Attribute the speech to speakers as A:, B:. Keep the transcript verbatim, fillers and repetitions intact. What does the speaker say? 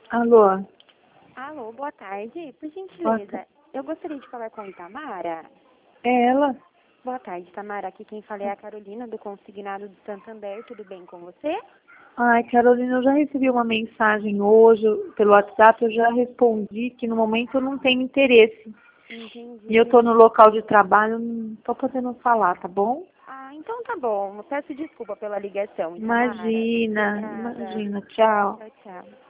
A: Alô?
B: Alô, boa tarde. Por
A: Boa
B: gentileza,
A: tarde.
B: eu gostaria de falar com a Itamara.
A: É ela?
B: Boa tarde, Itamara. Aqui quem fala é a Carolina, do Consignado do Santander. Tudo bem com você?
A: Ai, Carolina, eu já recebi uma mensagem hoje pelo WhatsApp, eu já respondi que no momento eu não tenho interesse. E eu estou
B: Entendi.
A: no local de trabalho, não estou podendo falar, tá bom?
B: Ah, então tá bom. Peço desculpa pela ligação, Itamara.
A: Imagina,
B: Obrigada.
A: imagina, tchau.
B: Tchau, tchau.